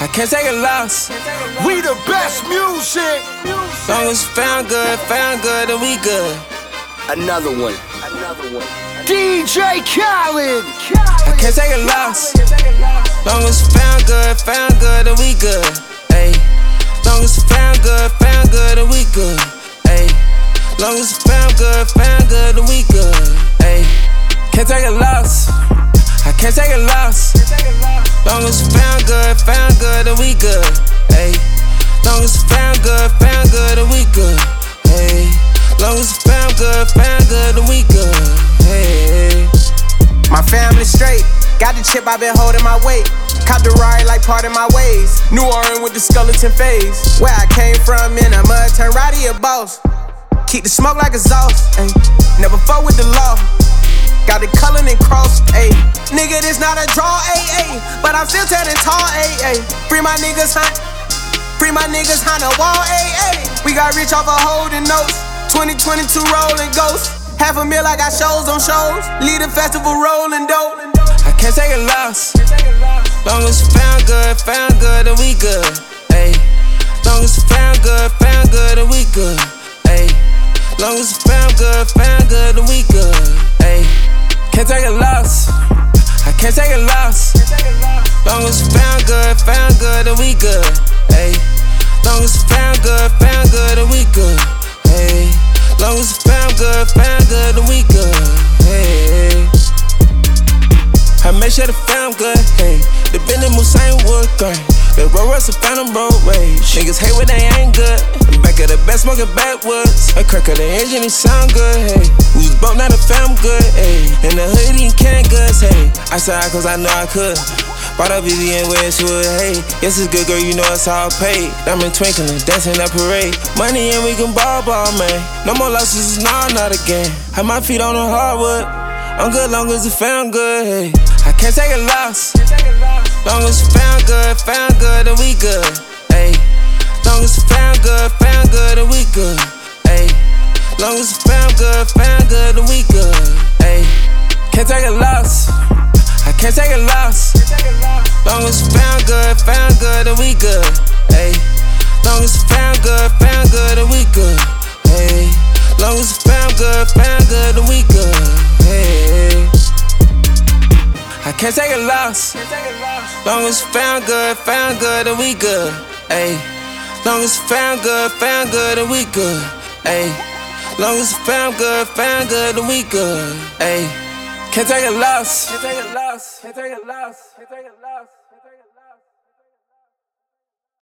I can't take a loss. We the best music. Long as found good, then we good. Another one. DJ Khaled. I can't take a loss. Long as found good, then we good. Ayy. Long as found good, then we good. Ayy. Long as found good, then we good. Ayy. Can't take a loss. I can't take a loss. Long as found good, then we good. Ayy. Long as found good, then we good. Ayy. Long as found good, then we good. Ayy. My family straight, got the chip, I been holding my weight. Caught the ride like part of my ways. New Orleans with the skeleton phase. Where I came from in a mud, turn Roddy a boss. Keep the smoke like exhaust, ayy. Never fuck with the law. Got the Cullen and Cross, ayy. Nigga, this not a draw, ayy. But I'm still turning tall, ayy. Free my niggas, huh? Free my niggas, on the wall, ayy. We got rich off of holding notes. 2022 rolling ghosts. $500,000, I got shows on shows. Lead a festival rolling dope. I can't take a loss. Long as found good, then we good. Ayy. Long as found good, then we good. Ayy. Long as found good, then we good. Ayy. Can't take a loss. I can't take a loss. Long as found good, then we good. Ayy. Long as found good, then we good. Ayy. Long as found good, then we good. Hey. I make sure the fam good. Hey. The Bentley Musain wood grain. The Rolls Royce a Phantom road rage. Niggas hate when they ain't good. The back of the best smoking backwoods. A crack of the engine, it sound good. Hey. We was broke, now the fam good. Hey. In the hood, eating can goods. Hey. I said cause I know I could. Bought up Vivian Westwood, hey. Yes, it's good, girl, you know it's all paid. Diamond twinkling, dancing that parade. Money and we can ball, man. No more losses, nah, not again. Have my feet on the hardwood. I'm good long as it found good, hey. I can't take a loss. Long as found good, then we good. Ayy. Long as found good, then we good. Ayy. Long as found good, then we good. Ayy. Can't take a loss. I can't take a loss. Long as found good, then we good. Ayy. Long as found good, then we good. Ayy. Long as found good, then we good. Ayy. I can't take a loss. Long as found good, then we good. Ayy. Long as found good, then we good. Ayy. Long as found good, then we good. Ayy. Can't take a loss. Can't take a loss. Can't take a loss. Can't take a loss. Can't take a loss.